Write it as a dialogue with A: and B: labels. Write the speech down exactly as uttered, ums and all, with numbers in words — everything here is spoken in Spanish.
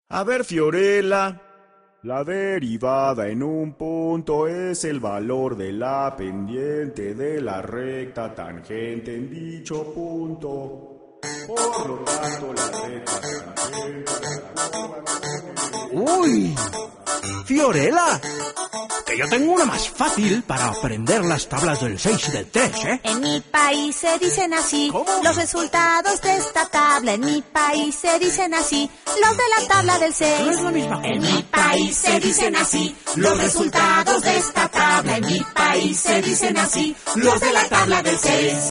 A: A ver, Fiorella, la derivada en un punto es el valor de la pendiente de la recta tangente en dicho punto. Por lo tanto, la recta tangente...
B: ¡Uy! ¡Fiorella! Que yo tengo una más fácil para aprender las tablas del seis y del tres, ¿eh?
C: En mi país se dicen así.
B: ¿Cómo?
C: Los resultados de esta tabla. En mi país se dicen así. Los de la tabla del seis.
B: No es la misma cosa.
C: En mi país se dicen así. Los resultados de esta tabla. En mi país se dicen así. Los de la tabla del seis.